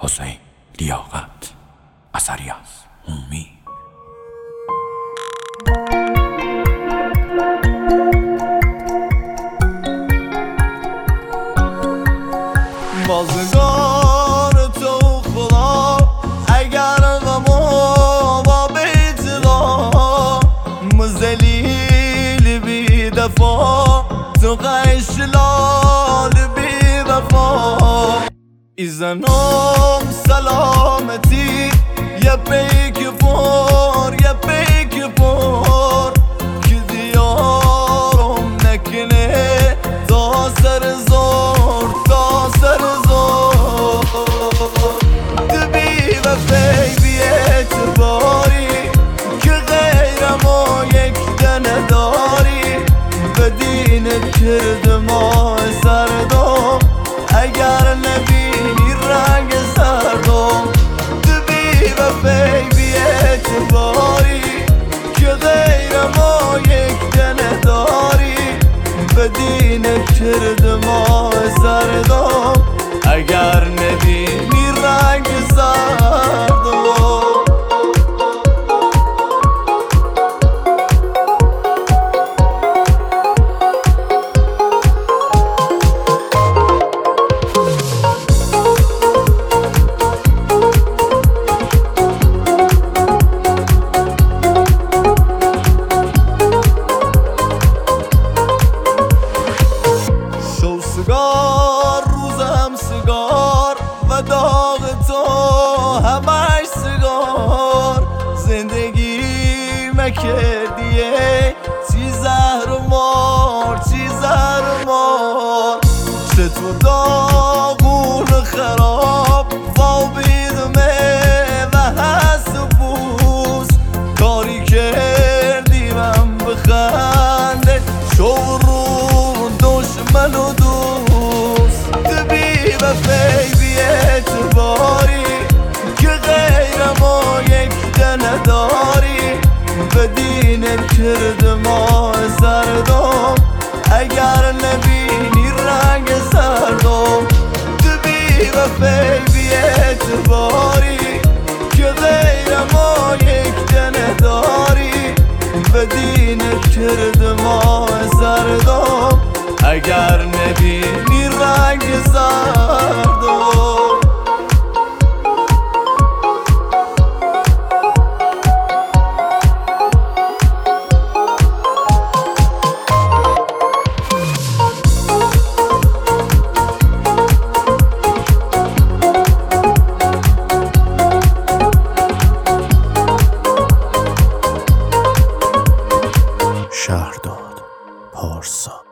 حسین لیاقت، اثری از هومی. بازگار تو خدا اگر غمو با بیتلا مزلیل بی دفا تو قشلال بی وفا ایزنم سلامتی یه پیک پر یه پیک پر که دیارم نکنه تا سر زور تا سر زور دبی و بی اعتباری که غیرم و یک دنه داری به دینت کرد ما سردم اگر نبینی رنگ سردم دبی و بی اعتباری که غیرم و یک دنه داری به دینت کرد ما سردم اگر نبینی رنگ سردم سیگار روزم سیگار و داغ تو همش سیگار زندگی مکردیه چی زهر و مار چی زهر و مار چه تو داغون خراب خوابیدمه و هست و بوس کاری کردی من بخنده شورون دشمن و و بی اعتباری که غیرم و یک دنه داری به دینت کرد ما سردم اگر نبینی رنگ سردم دبی و بی اعتباری که غیرم و یک دنه داری به دینت کرد ما سردم اگر نبینی رنگ سردم شهرداد پارسا.